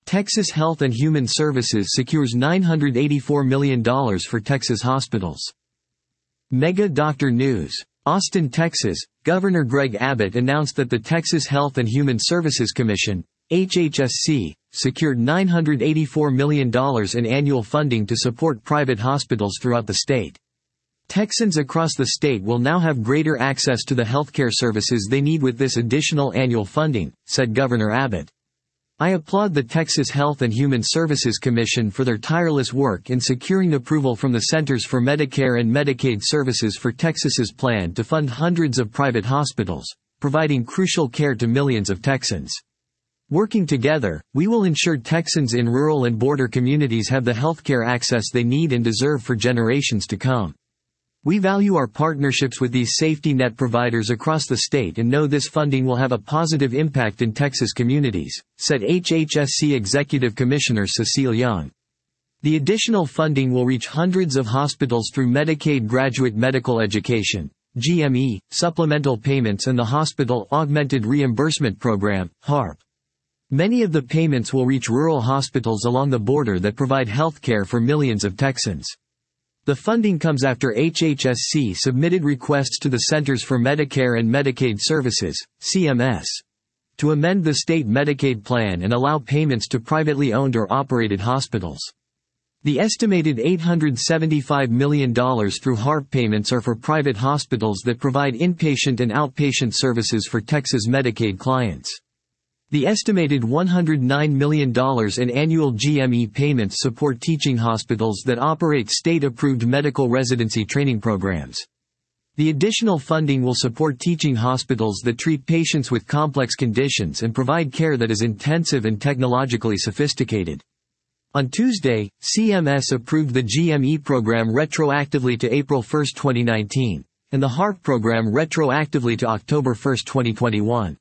Texas Health and Human Services secures $984 million for Texas hospitals. Mega Doctor News. Austin, Texas, Governor Greg Abbott announced that the Texas Health and Human Services Commission, HHSC, secured $984 million in annual funding to support private hospitals throughout the state. Texans across the state will now have greater access to the healthcare services they need with this additional annual funding, said Governor Abbott. I applaud the Texas Health and Human Services Commission for their tireless work in securing approval from the Centers for Medicare and Medicaid Services for Texas's plan to fund hundreds of private hospitals, providing crucial care to millions of Texans. Working together, we will ensure Texans in rural and border communities have the healthcare access they need and deserve for generations to come. We value our partnerships with these safety net providers across the state and know this funding will have a positive impact in Texas communities, said HHSC Executive Commissioner Cecile Young. The additional funding will reach hundreds of hospitals through Medicaid Graduate Medical Education, GME, supplemental payments and the Hospital Augmented Reimbursement Program, HARP. Many of the payments will reach rural hospitals along the border that provide health care for millions of Texans. The funding comes after HHSC submitted requests to the Centers for Medicare and Medicaid Services, CMS, to amend the state Medicaid plan and allow payments to privately owned or operated hospitals. The estimated $875 million through HARP payments are for private hospitals that provide inpatient and outpatient services for Texas Medicaid clients. The estimated $109 million in annual GME payments support teaching hospitals that operate state-approved medical residency training programs. The additional funding will support teaching hospitals that treat patients with complex conditions and provide care that is intensive and technologically sophisticated. On Tuesday, CMS approved the GME program retroactively to April 1, 2019, and the HARP program retroactively to October 1, 2021.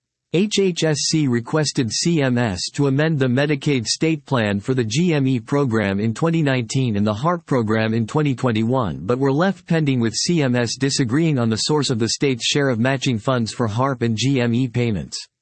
HHSC requested CMS to amend the Medicaid state plan for the GME program in 2019 and the HARP program in 2021 but were left pending with CMS disagreeing on the source of the state's share of matching funds for HARP and GME payments.